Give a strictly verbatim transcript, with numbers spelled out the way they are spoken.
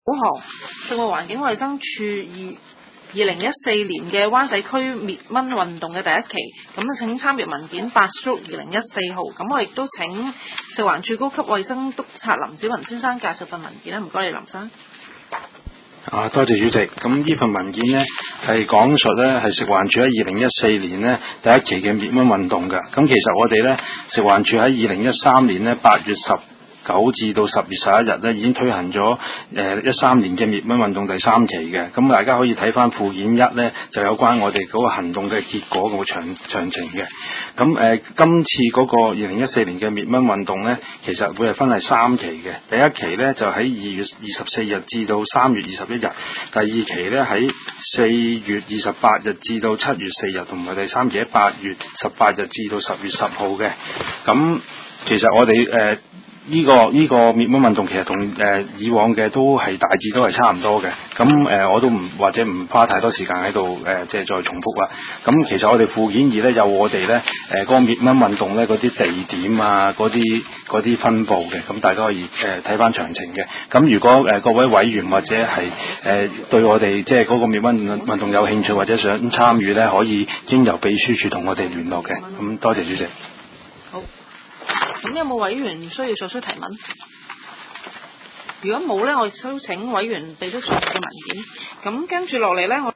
九項食物環境衞生署二二零一四年嘅灣仔區滅蚊運動嘅第一期，咁啊請參閱文件八叔二零一四號，咁我亦都請食環署高級衛生督察林子雲先生介紹份文件啦，唔該你林生。 啊，多謝主席。咁呢份文件呢，係講述呢係食環署喺二零一四年呢第一期嘅滅蚊運動嘅。咁其實我哋呢食環署喺二零一三年呢八月十九至到十月十一日呢已經推行咗誒一三年嘅滅蚊運動第三期嘅。咁大家可以睇翻附件一呢，就有關我哋嗰個行動嘅結果個詳詳情嘅。咁誒、呃、今次嗰個二零一四年嘅滅蚊運動呢，其實會係分係三期嘅。第一期呢，就喺二月二十四日至到三月二十一日，第二期呢，喺四月二十八日至到七月四日，同埋第三期喺八月十八日至到十月十號嘅。咁其實我哋誒。呃呢、這個呢、這個滅蚊運動其實同誒、呃、以往嘅都係大致都係差唔多嘅，咁誒、呃、我都唔或者唔花太多時間喺度誒即係再重複啦。咁其實我哋附件二咧有我哋咧誒嗰個滅蚊運動咧嗰啲地點啊嗰啲嗰啲分佈嘅，咁大家可以誒睇翻詳情嘅。咁如果誒、呃、各位委員或者係誒、呃、對我哋即係嗰個滅蚊運動有興趣或者想參與咧，可以經由秘書處同我哋聯絡嘅。咁多謝主席。 好。咁有冇委員需要作出提問？如果冇呢，我亦都請委員俾出上述嘅文件。咁跟住落嚟呢，我